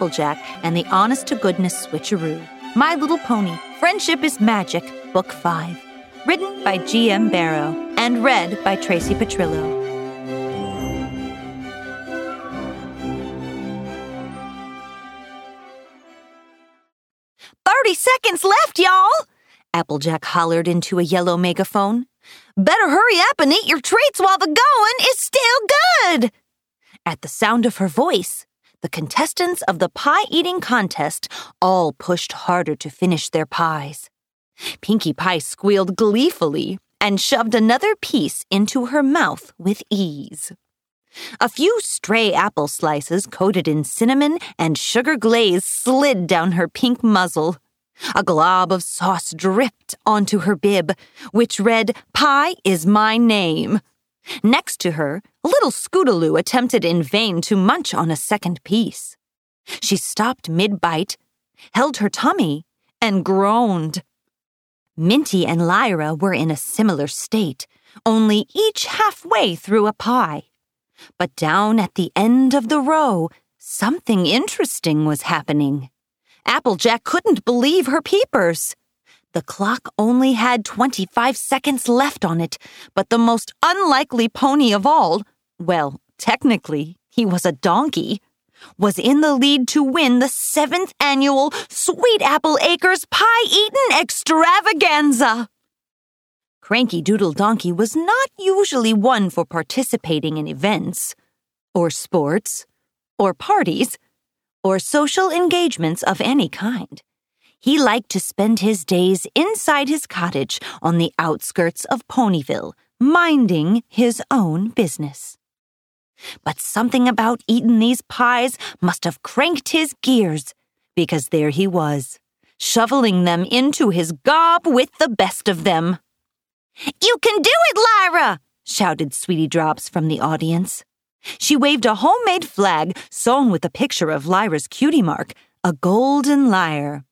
Applejack and the Honest-to-Goodness Switcheroo. My Little Pony, Friendship is Magic, Book 5. Written by G.M. Barrow and read by Tracy Petrillo. "30 seconds left, y'all!" Applejack hollered into a yellow megaphone. "Better hurry up and eat your treats while the going is still good!" At the sound of her voice, the contestants of the pie-eating contest all pushed harder to finish their pies. Pinkie Pie squealed gleefully and shoved another piece into her mouth with ease. A few stray apple slices coated in cinnamon and sugar glaze slid down her pink muzzle. A glob of sauce dripped onto her bib, which read, "Pie is my name." Next to her, little Scootaloo attempted in vain to munch on a second piece. She stopped mid-bite, held her tummy, and groaned. Minty and Lyra were in a similar state, only each halfway through a pie. But down at the end of the row, something interesting was happening. Applejack couldn't believe her peepers. The clock only had 25 seconds left on it, but the most unlikely pony of all, well, technically, he was a donkey, was in the lead to win the 7th annual Sweet Apple Acres Pie-Eatin' Extravaganza. Cranky Doodle Donkey was not usually one for participating in events, or sports, or parties, or social engagements of any kind. He liked to spend his days inside his cottage on the outskirts of Ponyville, minding his own business. But something about eating these pies must have cranked his gears, because there he was, shoveling them into his gob with the best of them. "You can do it, Lyra!" shouted Sweetie Drops from the audience. She waved a homemade flag sewn with a picture of Lyra's cutie mark, a golden lyre.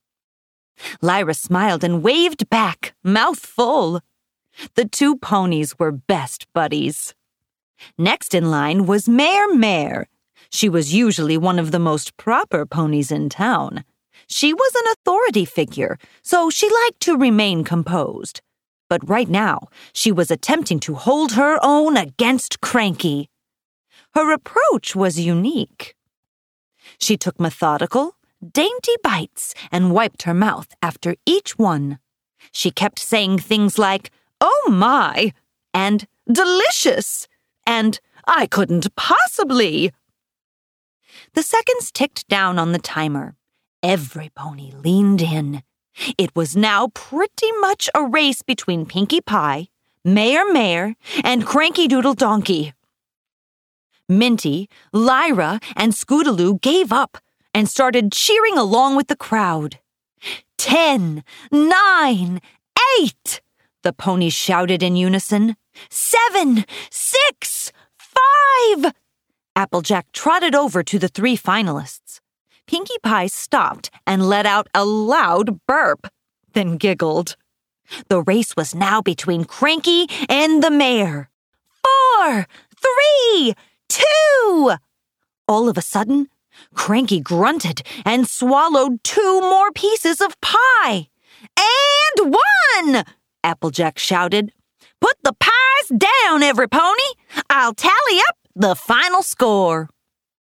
Lyra smiled and waved back, mouth full. The two ponies were best buddies. Next in line was Mare. She was usually one of the most proper ponies in town. She was an authority figure, so she liked to remain composed. But right now, she was attempting to hold her own against Cranky. Her approach was unique. She took methodical, dainty bites and wiped her mouth after each one. She kept saying things like, "Oh my," and "delicious," and "I couldn't possibly." The seconds ticked down on the timer. Every pony leaned in. It was now pretty much a race between Pinkie Pie, Mare, and Cranky Doodle Donkey. Minty, Lyra, and Scootaloo gave up and started cheering along with the crowd. 10, 9, 8, the ponies shouted in unison. 7, 6, 5. Applejack trotted over to the 3 finalists. Pinkie Pie stopped and let out a loud burp, then giggled. The race was now between Cranky and the mare. 4, 3, 2! All of a sudden, Cranky grunted and swallowed 2 more pieces of pie. "And won!" Applejack shouted. "Put the pies down, every pony. I'll tally up the final score."